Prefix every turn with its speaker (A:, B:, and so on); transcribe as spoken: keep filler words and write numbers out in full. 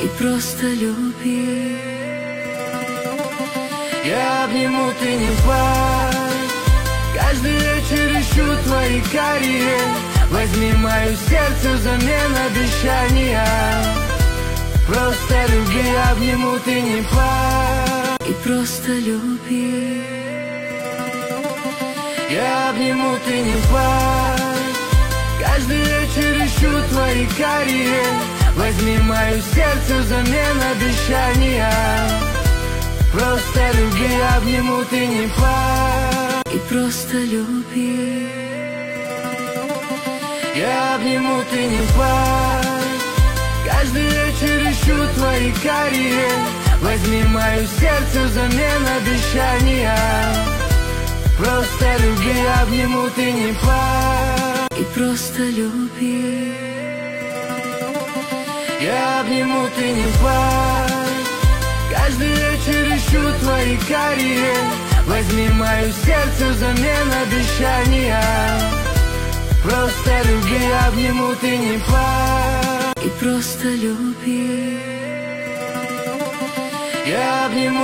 A: и просто люби.
B: Я обниму, ты не плачь. Каждый вечер ищу твои карие. Возьми мое сердце взамен обещания. Просто люби, обниму, ты не плачь,
A: и просто люби.
B: Я обниму, ты не плачь. Каждый вечер ищу твои карие. Возьми мое сердце взамен обещания. Просто люби, обниму, ты не плачь,
A: и просто люби.
B: Я обниму, ты не плачь. Каждый вечер ищу твои карие. Возьми мое сердце взамен обещания. Просто люби, обниму, ты не плачь,
A: и просто люби.
B: Я обниму, ты не плачь. Каждый вечер ищу твои карие. Возьми мое сердце взамен обещания. Просто люби, обниму, ты не плачь,
A: и просто люби.
B: Я обниму.